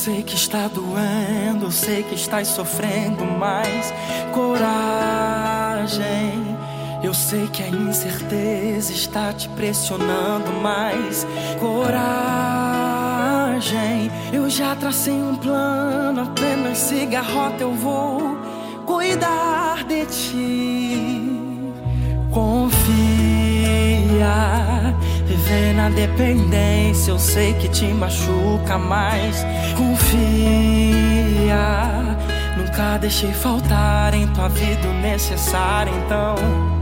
sei que está doendo, eu sei que estás sofrendo, mas coragem. Eu sei que a incerteza está te pressionando, mas coragem. Eu já tracei um plano, apenas siga a rota, eu vou cuidar de ti. Confia, viver na dependência, eu sei que te machuca, mas confia. Nunca deixei faltar em tua vida o necessário, então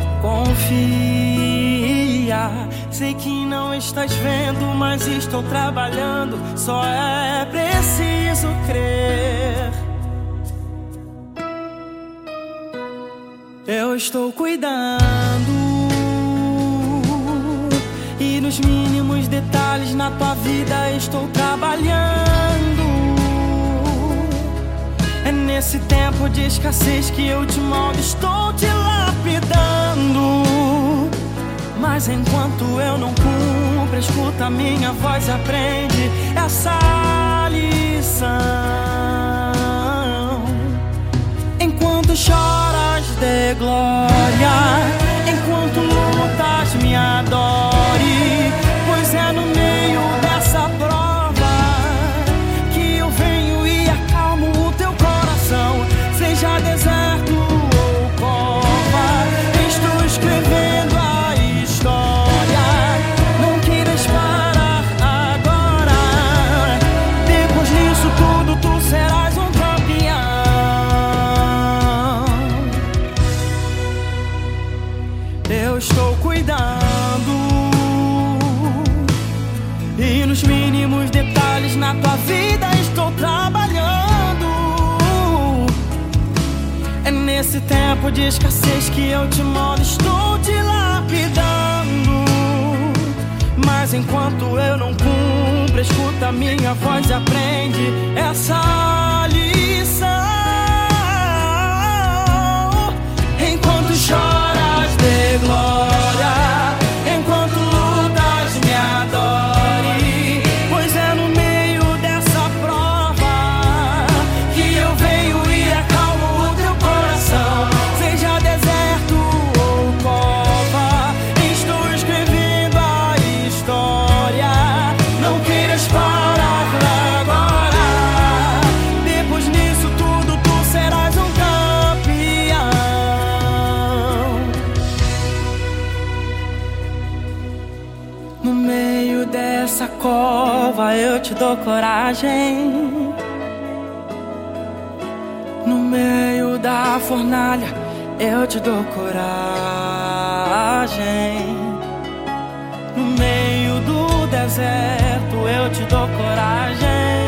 confia. Sei que não estás vendo, mas estou trabalhando, só é preciso crer. Eu estou cuidando, e nos mínimos detalhes na tua vida estou trabalhando. É nesse tempo de escassez que eu te moldo, estou te lapidando. Mas enquanto eu não cumpro, escuta minha voz e aprende essa lição. Enquanto choras, dê glória. Enquanto lutas, me adore. Pois é no meio dessa prova que eu venho e acalmo o teu coração. Seja deserto ou cova, estou escrevendo a história. Não queiras parar agora. Depois disso tudo, tu serás um campeão. Eu estou cuidando, e nos mínimos detalhes na tua vida estou trabalhando. É nesse tempo de escassez que eu te moldo, estou te lapidando. Mas enquanto eu não cumpro, escuta minha voz e aprende essa lição. Enquanto choras, dê glória. Enquanto lutas, me adore. Pois é no meio dessa prova que eu venho e acalmo o teu coração. Seja deserto ou cova, estou escrevendo a história. Não queiras parar agora. Depois disso tudo, tu serás um campeão. No meio dessa cova eu te dou coragem. No meio da fornalha eu te dou coragem. No meio do deserto eu te dou coragem.